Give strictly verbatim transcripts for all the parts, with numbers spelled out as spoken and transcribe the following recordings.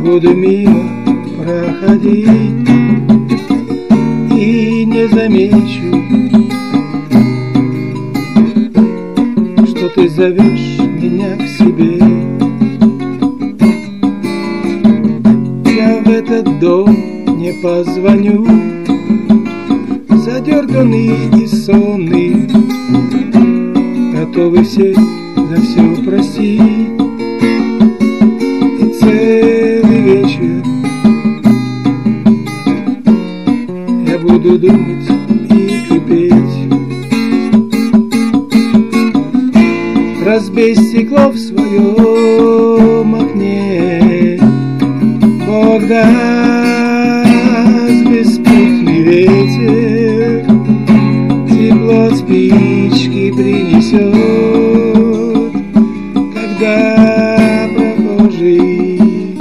буду мимо проходить и не замечу, что ты зовешь меня к себе. Я в этот дом не позвоню, задерганный и сонный, готовы все за все простить. И целый вечер я буду думать и кипеть. Разбей стекло в своем окне, Бог даст беспутный ветер, тепло от спички принесет, когда прохожий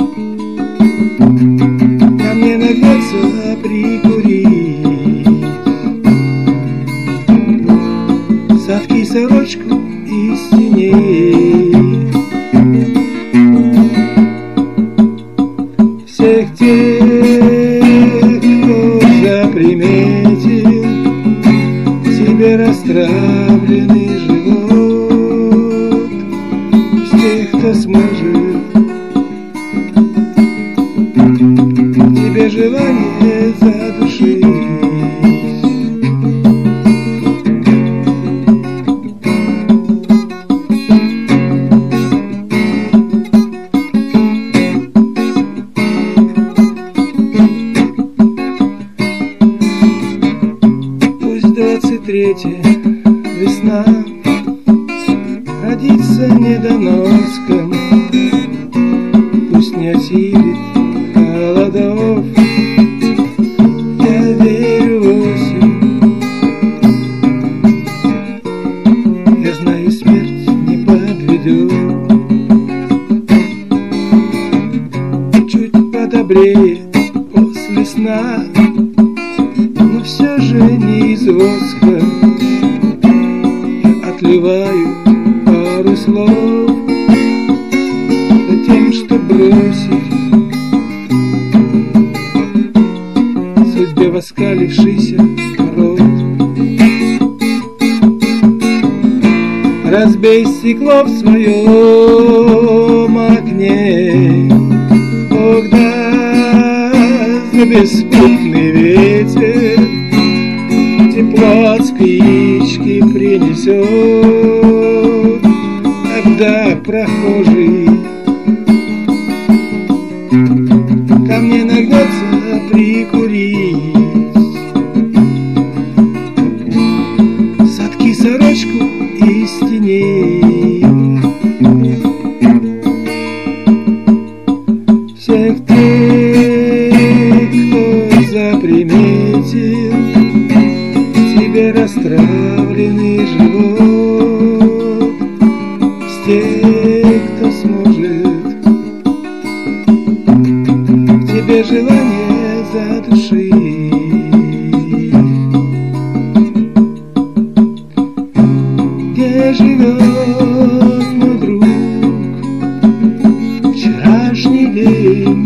ко мне нагнется прикурить. Сотки сорочку из теней всех тех, кто заприметил тебе расстравленный живот, с тех, кто сможет тебе желание задушить. Двадцать третья весна родится недоноском, пусть не осилит холодов. Я верю в осень, я знаю, смерть не подведет. Чуть подобреет после сна, но все же не из воска. Я отливаю пару слов за тем, что бросить судьбе воскалившийся рот. Разбей стекло в своем окне, Бог даст беспутный ветер, тепло от спички принесет, когда прохожий ко мне нагнется прикурить. Сотки сорочку из теней всех тех, кто заприметил тебе расстравленный живот, с тех, кто сможет тебе желание задушить. Где живет мой друг, вчерашний день?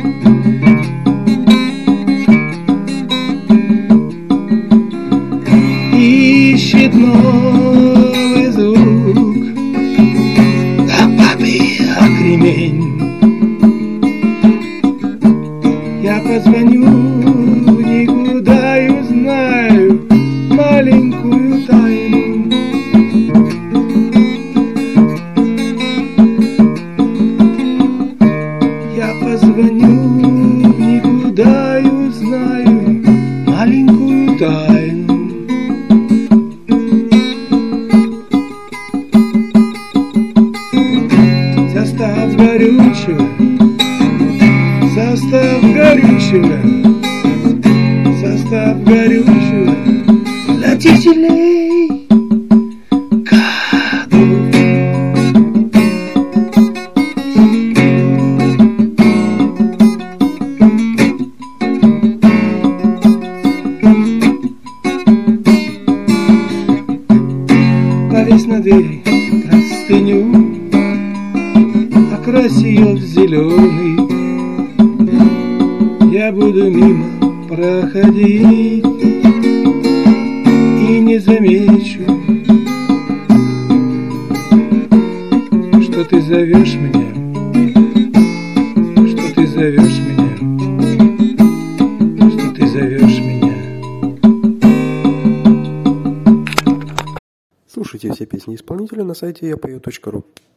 Ищет новый звук, да папы окремень. Я позвоню никуда и узнаю маленькую тайну. Я позвоню никуда и узнаю маленькую тайну. Состав горючего, состав горючего, состав горючего для дизелей годов. Повесь на дверь простыню, окрась ее в зеленый, я буду мимо проходить и не замечу, что ты зовешь меня, что ты зовешь меня, что ты зовешь меня. Слушайте все песни исполнителя на сайте я пою точка ру.